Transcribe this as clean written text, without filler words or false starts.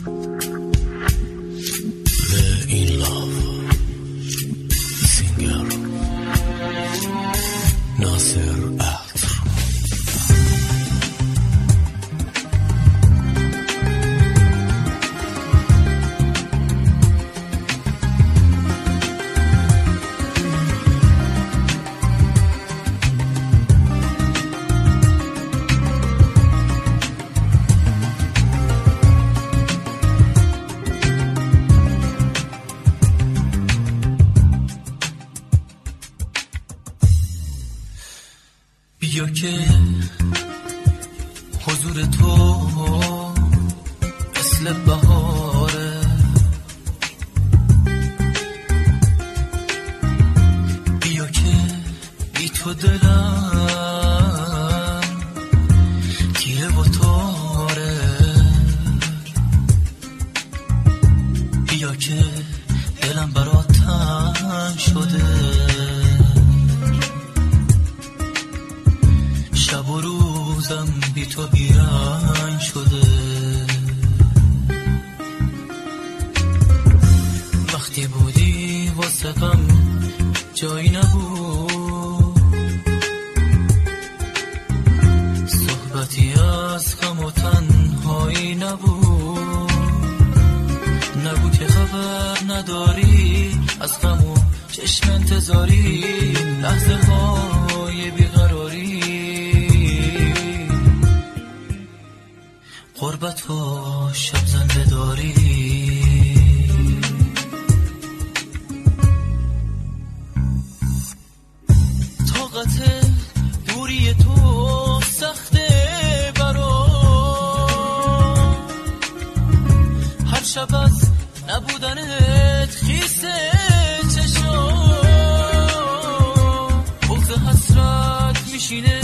بیا که حضور تو مثل بهاره، بیا که بی تو دلم تیره و تاره، بیا که دلم برات تنگ شده، شب و روزم بی تو بیرنگ شده. وقتی بودی واسه غم جایی نبود، صحبتی از غم و تنهایی نبود، نگو که خبر نداری از غم و چشم انتظاری، لحظه های بیقراری، غربت و شب زنده داری. طاقت دوری تو سخته برام، هر شب از نبودنت خیسه چشم، بغض حسرت میشینه